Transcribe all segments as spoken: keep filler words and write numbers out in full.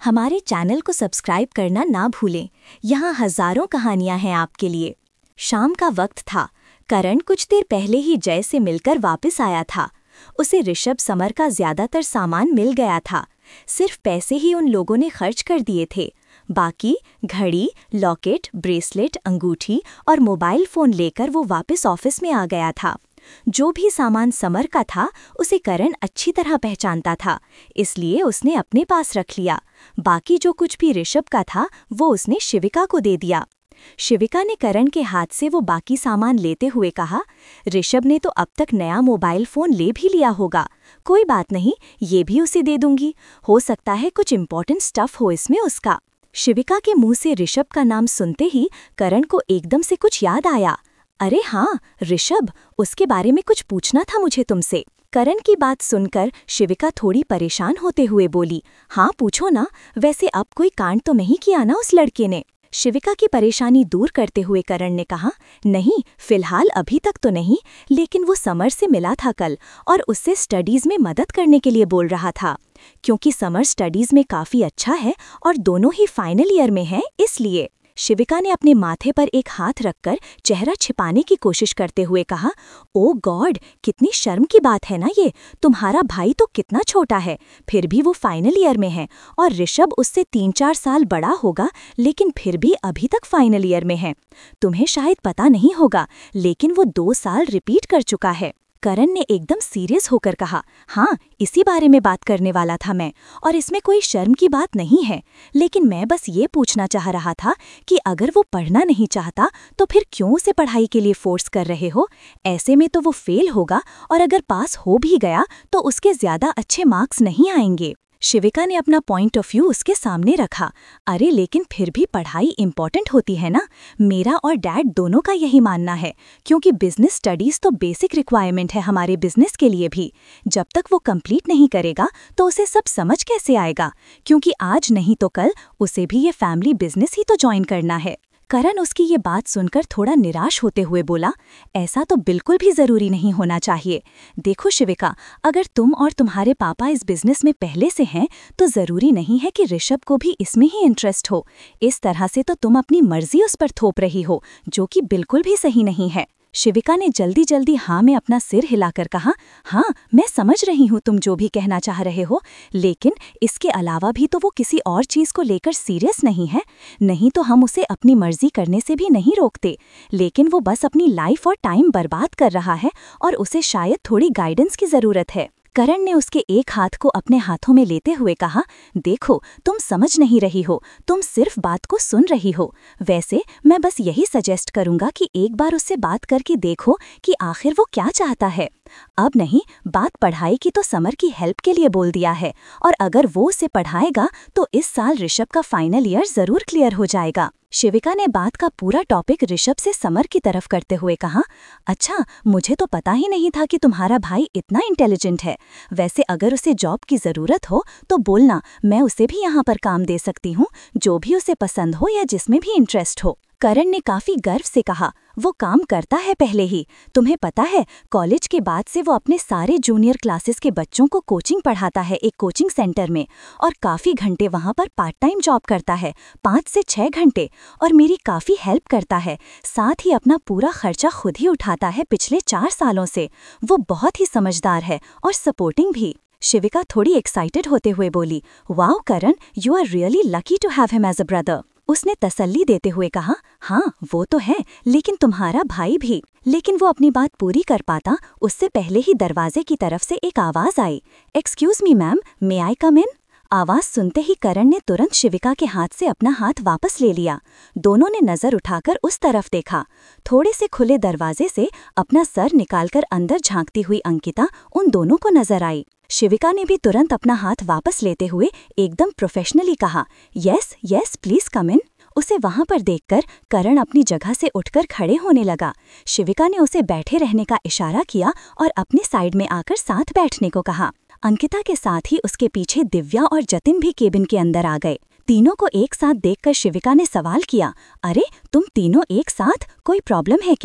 हमारे चैनल को सब्सक्राइब करना ना भूलें। यहाँ हजारों कहानियां हैं आपके लिए। शाम का वक्त था। करण कुछ देर पहले ही जय से मिलकर वापस आया था। उसे ऋषभ समर का ज्यादातर सामान मिल गया था। सिर्फ पैसे ही उन लोगों ने खर्च कर दिए थे। बाकी घड़ी, लॉकेट, ब्रेसलेट, अंगूठी और मोबाइल फ़ोन लेकर वो वापस ऑफिस में आ गया था। जो भी सामान समर का था उसे करण अच्छी तरह पहचानता था, इसलिए उसने अपने पास रख लिया। बाकी जो कुछ भी ऋषभ का था वो उसने शिविका को दे दिया। शिविका ने करण के हाथ से वो बाकी सामान लेते हुए कहा, ऋषभ ने तो अब तक नया मोबाइल फ़ोन ले भी लिया होगा। कोई बात नहीं, ये भी उसे दे दूंगी। हो सकता है कुछ इम्पोर्टेंट स्टफ हो इसमें उसका। शिविका के मुंह से ऋषभ का नाम सुनते ही करण को एकदम से कुछ याद आया। अरे हाँ, ऋषभ, उसके बारे में कुछ पूछना था मुझे तुमसे। करण की बात सुनकर शिविका थोड़ी परेशान होते हुए बोली, हाँ पूछो ना, वैसे अब कोई कांड तो नहीं किया ना उस लड़के ने। शिविका की परेशानी दूर करते हुए करण ने कहा, नहीं, फिलहाल अभी तक तो नहीं, लेकिन वो समर से मिला था कल और उससे स्टडीज़ में मदद करने के लिए बोल रहा था। क्योंकि समर स्टडीज़ में काफ़ी अच्छा है और दोनों ही फाइनल ईयर में हैं, इसलिए। शिविका ने अपने माथे पर एक हाथ रखकर चेहरा छिपाने की कोशिश करते हुए कहा, ओ गॉड, कितनी शर्म की बात है ना ये। तुम्हारा भाई तो कितना छोटा है, फिर भी वो फाइनल ईयर में है, और ऋषभ उससे तीन चार साल बड़ा होगा, लेकिन फिर भी अभी तक फाइनल ईयर में है। तुम्हें शायद पता नहीं होगा, लेकिन वो दो साल रिपीट कर चुका है। करण ने एकदम सीरियस होकर कहा, हाँ, इसी बारे में बात करने वाला था मैं, और इसमें कोई शर्म की बात नहीं है। लेकिन मैं बस ये पूछना चाह रहा था कि अगर वो पढ़ना नहीं चाहता तो फिर क्यों उसे पढ़ाई के लिए फोर्स कर रहे हो। ऐसे में तो वो फेल होगा, और अगर पास हो भी गया तो उसके ज़्यादा अच्छे मार्क्स नहीं आएंगे। शिविका ने अपना पॉइंट ऑफ व्यू उसके सामने रखा। अरे लेकिन फिर भी पढ़ाई इम्पॉर्टेंट होती है ना। मेरा और डैड दोनों का यही मानना है, क्योंकि बिजनेस स्टडीज़ तो बेसिक रिक्वायरमेंट है हमारे बिजनेस के लिए भी। जब तक वो कंप्लीट नहीं करेगा तो उसे सब समझ कैसे आएगा, क्योंकि आज नहीं तो कल उसे भी ये फैमिली बिजनेस ही तो ज्वाइन करना है। करण उसकी ये बात सुनकर थोड़ा निराश होते हुए बोला, ऐसा तो बिल्कुल भी ज़रूरी नहीं होना चाहिए। देखो शिविका, अगर तुम और तुम्हारे पापा इस बिज़नेस में पहले से हैं तो ज़रूरी नहीं है कि ऋषभ को भी इसमें ही इंटरेस्ट हो। इस तरह से तो तुम अपनी मर्जी उस पर थोप रही हो, जो कि बिल्कुल भी सही नहीं है। शिविका ने जल्दी जल्दी हाँ में अपना सिर हिलाकर कहा, हाँ, मैं समझ रही हूँ तुम जो भी कहना चाह रहे हो, लेकिन इसके अलावा भी तो वो किसी और चीज़ को लेकर सीरियस नहीं है। नहीं तो हम उसे अपनी मर्जी करने से भी नहीं रोकते, लेकिन वो बस अपनी लाइफ और टाइम बर्बाद कर रहा है, और उसे शायद थोड़ी गाइडेंस की ज़रूरत है। करण ने उसके एक हाथ को अपने हाथों में लेते हुए कहा, देखो, तुम समझ नहीं रही हो, तुम सिर्फ बात को सुन रही हो। वैसे मैं बस यही सजेस्ट करूंगा कि एक बार उससे बात करके देखो कि आखिर वो क्या चाहता है। अब नहीं, बात पढ़ाई की तो समर की हेल्प के लिए बोल दिया है, और अगर वो उसे पढ़ाएगा तो इस साल ऋषभ का फाइनल ईयर ज़रूर क्लियर हो जाएगा। शिविका ने बात का पूरा टॉपिक ऋषभ से समर की तरफ करते हुए कहा, अच्छा, मुझे तो पता ही नहीं था कि तुम्हारा भाई इतना इंटेलिजेंट है। वैसे अगर उसे जॉब की ज़रूरत हो तो बोलना, मैं उसे भी यहाँ पर काम दे सकती हूँ, जो भी उसे पसंद हो या जिसमें भी इंटरेस्ट हो। करण ने काफ़ी गर्व से कहा, वो काम करता है पहले ही। तुम्हें पता है, कॉलेज के बाद से वो अपने सारे जूनियर क्लासेस के बच्चों को कोचिंग पढ़ाता है एक कोचिंग सेंटर में, और काफ़ी घंटे वहाँ पर पार्ट टाइम जॉब करता है, पाँच से छः घंटे, और मेरी काफ़ी हेल्प करता है। साथ ही अपना पूरा खर्चा खुद ही उठाता है पिछले चार सालों से। वो बहुत ही समझदार है और सपोर्टिंग भी। शिविका थोड़ी एक्साइटेड होते हुए बोली, wow Karan, you are really lucky to have him as a brother. उसने तसल्ली देते हुए कहा, हाँ वो तो है, लेकिन तुम्हारा भाई भी। लेकिन वो अपनी बात पूरी कर पाता उससे पहले ही दरवाजे की तरफ से एक आवाज़ आई, एक्सक्यूज मी मैम, मे आई कम इन। आवाज़ सुनते ही करण ने तुरंत शिविका के हाथ से अपना हाथ वापस ले लिया। दोनों ने नज़र उठाकर उस तरफ देखा। थोड़े से खुले दरवाजे से अपना सर निकालकर अंदर झांकती हुई अंकिता उन दोनों को नजर आई। शिविका ने भी तुरंत अपना हाथ वापस लेते हुए एकदम प्रोफेशनली कहा, yes yes please come in. उसे वहां पर देखकर करण अपनी जगह से उठकर खड़े होने लगा। शिविका ने उसे बैठे रहने का इशारा किया और अपने साइड में आकर साथ बैठने को कहा। अंकिता के साथ ही उसके पीछे दिव्या और जतिन भी केबिन के अंदर आ गए। तीनों को एक साथ देखकर शिविका ने सवाल किया, अरे तुम तीनों एक साथ, कोई प्रॉब्लम है क्या?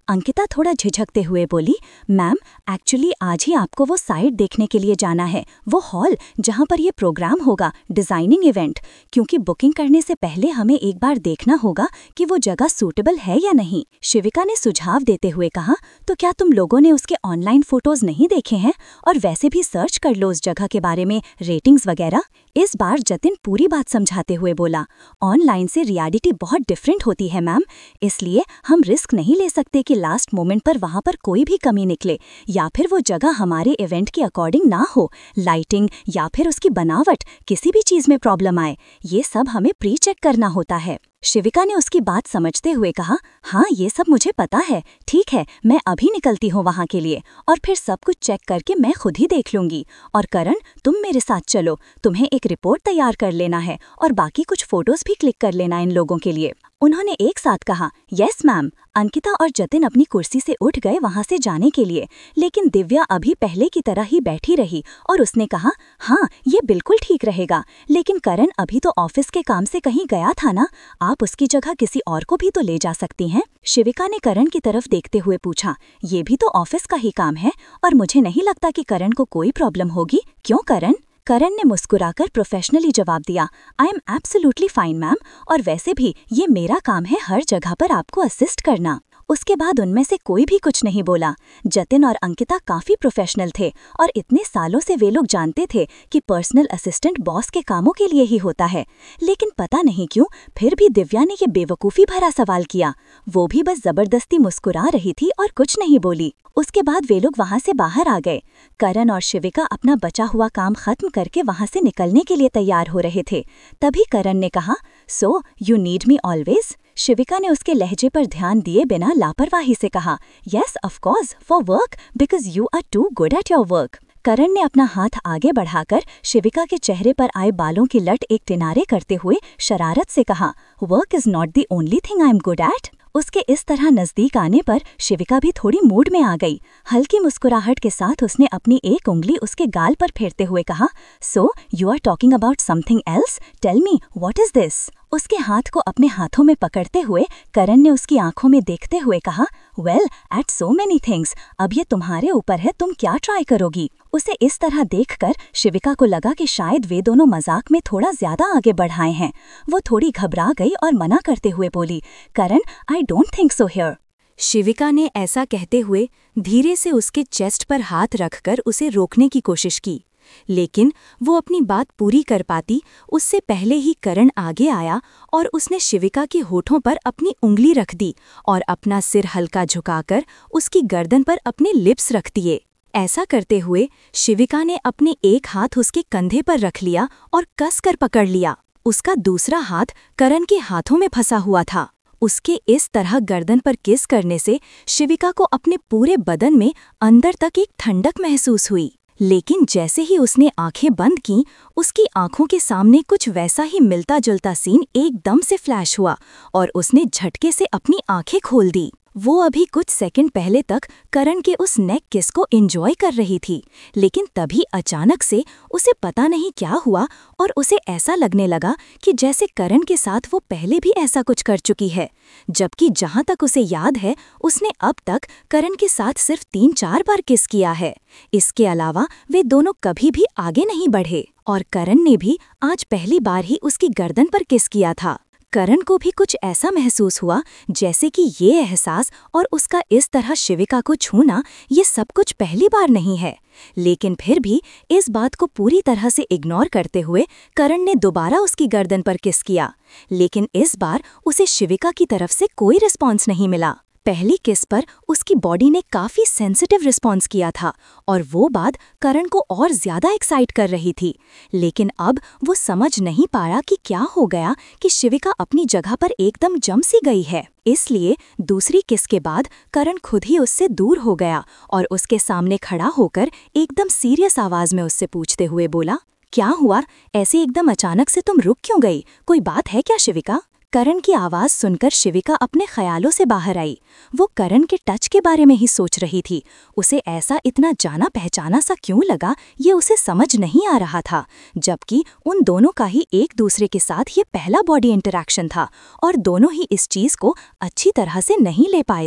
अंकिता थोड़ा झिझकते हुए बोली, मैम एक्चुअली आज ही आपको वो साइट देखने के लिए जाना है, वो हॉल जहाँ पर ये प्रोग्राम होगा, डिज़ाइनिंग इवेंट। क्योंकि बुकिंग करने से पहले हमें एक बार देखना होगा कि वो जगह सूटेबल है या नहीं। शिविका ने सुझाव देते हुए कहा, तो क्या तुम लोगों ने उसके ऑनलाइन फोटोज नहीं देखे हैं? और वैसे भी सर्च कर लो उस जगह के बारे में, रेटिंग्स वगैरह। इस बार जतिन पूरी बात समझाते हुए बोला, ऑनलाइन से रियलिटी बहुत डिफरेंट होती है मैम, इसलिए हम रिस्क नहीं ले सकते कि लास्ट मोमेंट पर वहाँ पर कोई भी कमी निकले या फिर वो जगह हमारे इवेंट के अकॉर्डिंग ना हो, लाइटिंग या फिर उसकी बनावट, किसी भी चीज़ में प्रॉब्लम आए, ये सब हमें प्री चेक करना होता है। शिविका ने उसकी बात समझते हुए कहा, हाँ ये सब मुझे पता है, ठीक है मैं अभी निकलती हूँ वहाँ के लिए और फिर सब कुछ चेक करके मैं खुद ही देख लूँगी। और करण तुम मेरे साथ चलो, तुम्हें एक रिपोर्ट तैयार कर लेना है और बाकी कुछ फोटोज भी क्लिक कर लेना इन लोगों के लिए। उन्होंने एक साथ कहा, यस मैम। अंकिता और जतिन अपनी कुर्सी से उठ गए वहाँ से जाने के लिए, लेकिन दिव्या अभी पहले की तरह ही बैठी रही और उसने कहा, हाँ ये बिल्कुल ठीक रहेगा, लेकिन करण अभी तो ऑफिस के काम से कहीं गया था ना, आप उसकी जगह किसी और को भी तो ले जा सकती हैं। शिविका ने करण की तरफ देखते हुए पूछा, ये भी तो ऑफिस का ही काम है और मुझे नहीं लगता कि करण को कोई प्रॉब्लम होगी, क्यों करण? करण ने मुस्कुराकर प्रोफेशनली जवाब दिया, I am absolutely fine ma'am, और वैसे भी ये मेरा काम है हर जगह पर आपको असिस्ट करना। उसके बाद उनमें से कोई भी कुछ नहीं बोला। जतिन और अंकिता काफ़ी प्रोफेशनल थे और इतने सालों से वे लोग जानते थे कि पर्सनल असिस्टेंट बॉस के कामों के लिए ही होता है, लेकिन पता नहीं क्यों फिर भी दिव्या ने ये बेवकूफ़ी भरा सवाल किया। वो भी बस ज़बरदस्ती मुस्कुरा रही थी और कुछ नहीं बोली। उसके बाद वे लोग वहाँ से बाहर आ गए। करण और शिविका अपना बचा हुआ काम खत्म करके वहाँ से निकलने के लिए तैयार हो रहे थे। तभी करण ने कहा, so you need me always? Shivika ने उसके लहजे पर ध्यान दिए बिना लापरवाही से कहा, yes of course, for work, because you are too good at your work. Karan ने अपना हाथ आगे बढ़ाकर शिविका के चेहरे पर आए बालों की लट एक किनारे करते हुए शरारत से कहा, work is not the only thing I am good at. उसके इस तरह नजदीक आने पर शिविका भी थोड़ी मूड में आ गई। हल्की मुस्कुराहट के साथ उसने अपनी एक उंगली उसके गाल पर फेरते हुए कहा, so you are talking about something else, tell me what is this? उसके हाथ को अपने हाथों में पकड़ते हुए करण ने उसकी आंखों में देखते हुए कहा, well at so many things, अब ये तुम्हारे ऊपर है, तुम क्या ट्राई करोगी? उसे इस तरह देखकर शिविका को लगा कि शायद वे दोनों मजाक में थोड़ा ज्यादा आगे बढ़ाए हैं। वो थोड़ी घबरा गई और मना करते हुए बोली, Karan I don't think so here. Shivika ने ऐसा कहते हुए धीरे से उसके चेस्ट पर हाथ रखकर उसे रोकने की कोशिश की, लेकिन वो अपनी बात पूरी कर पाती उससे पहले ही करण आगे आया और उसने शिविका के होठों पर अपनी उंगली रख दी और अपना सिर हल्का झुकाकर उसकी गर्दन पर अपने लिप्स रख दिए। ऐसा करते हुए शिविका ने अपने एक हाथ उसके कंधे पर रख लिया और कस कर पकड़ लिया। उसका दूसरा हाथ करण के हाथों में फंसा हुआ था। उसके इस तरह गर्दन पर किस करने से शिविका को अपने पूरे बदन में अंदर तक एक ठंडक महसूस हुई, लेकिन जैसे ही उसने आंखें बंद की, उसकी आंखों के सामने कुछ वैसा ही मिलता जुलता सीन एकदम से फ्लैश हुआ और उसने झटके से अपनी आंखें खोल दी। वो अभी कुछ सेकंड पहले तक करण के उस नेक किस को एंजॉय कर रही थी, लेकिन तभी अचानक से उसे पता नहीं क्या हुआ और उसे ऐसा लगने लगा कि जैसे करण के साथ वो पहले भी ऐसा कुछ कर चुकी है, जबकि जहाँ तक उसे याद है उसने अब तक करण के साथ सिर्फ तीन चार बार किस किया है। इसके अलावा वे दोनों कभी भी आगे नहीं बढ़े और करण ने भी आज पहली बार ही उसकी गर्दन पर किस किया था। करण को भी कुछ ऐसा महसूस हुआ जैसे कि ये एहसास और उसका इस तरह शिविका को छूना ये सब कुछ पहली बार नहीं है, लेकिन फिर भी इस बात को पूरी तरह से इग्नोर करते हुए करण ने दोबारा उसकी गर्दन पर किस किया, लेकिन इस बार उसे शिविका की तरफ से कोई रिस्पॉन्स नहीं मिला। पहली किस पर उसकी बॉडी ने काफी सेंसिटिव रिस्पॉन्स किया था और वो बात करण को और ज्यादा एक्साइट कर रही थी, लेकिन अब वो समझ नहीं पाया कि क्या हो गया कि शिविका अपनी जगह पर एकदम जम सी गई है। इसलिए दूसरी किस के बाद करण खुद ही उससे दूर हो गया और उसके सामने खड़ा होकर एकदम सीरियस आवाज में उससे पूछते हुए बोला, क्या हुआ? ऐसे एकदम अचानक से तुम रुक क्यों गई? कोई बात है क्या शिविका? करण की आवाज़ सुनकर शिविका अपने ख्यालों से बाहर आई। वो करण के टच के बारे में ही सोच रही थी। उसे ऐसा इतना जाना पहचाना सा क्यों लगा ये उसे समझ नहीं आ रहा था, जबकि उन दोनों का ही एक दूसरे के साथ ये पहला बॉडी इंटरैक्शन था और दोनों ही इस चीज़ को अच्छी तरह से नहीं ले पाए थे।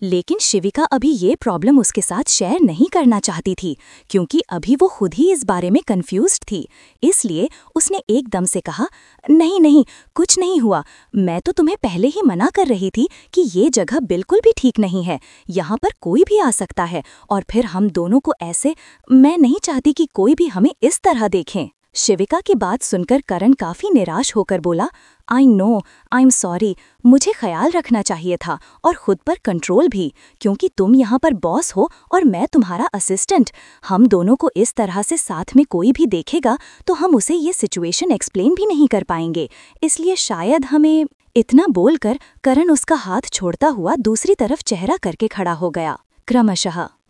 लेकिन शिविका अभी ये प्रॉब्लम उसके साथ शेयर नहीं करना चाहती थी, क्योंकि अभी वो खुद ही इस बारे में कंफ्यूज्ड थी। इसलिए उसने एकदम से कहा, नहीं नहीं, कुछ नहीं हुआ। मैं तो तुम्हें पहले ही मना कर रही थी कि ये जगह बिल्कुल भी ठीक नहीं है, यहाँ पर कोई भी आ सकता है, और फिर हम दोनों को ऐसे, मैं नहीं चाहती कि कोई भी हमें इस तरह देखें। शिविका की बात सुनकर करण काफी निराश होकर बोला, I know, I am sorry, मुझे ख्याल रखना चाहिए था और खुद पर कंट्रोल भी, क्योंकि तुम यहाँ पर बॉस हो और मैं तुम्हारा असिस्टेंट। हम दोनों को इस तरह से साथ में कोई भी देखेगा तो हम उसे ये सिचुएशन एक्सप्लेन भी नहीं कर पाएंगे, इसलिए शायद हमें। इतना बोलकर करण उसका हाथ छोड़ता हुआ दूसरी तरफ चेहरा करके खड़ा हो गया। क्रमशः